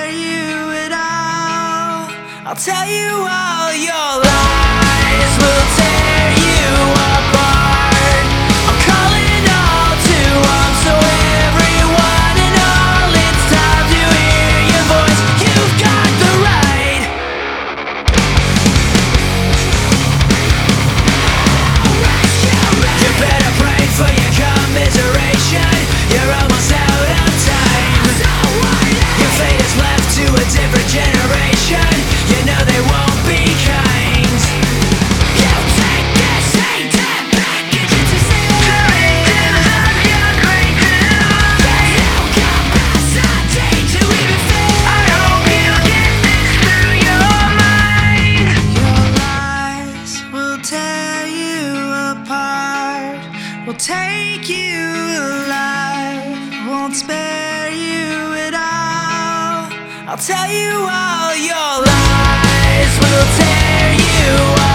spare you at all. I'll tell you all your lies will tear you apart. I'm calling all to arms, so everyone and all, it's time to hear your voice. You've got the right. You better pray for your commiseration. You're almost out of time. Your fate is left to a different generation. You know they won't be kind. You take this hate and package it to seal the victims of your greatness. There's no capacity to even feel. I hope you get this through your mind. Your lies will tear you apart, will take you alive, won't spare you at all. I'll tell you all your lies will tear you apart.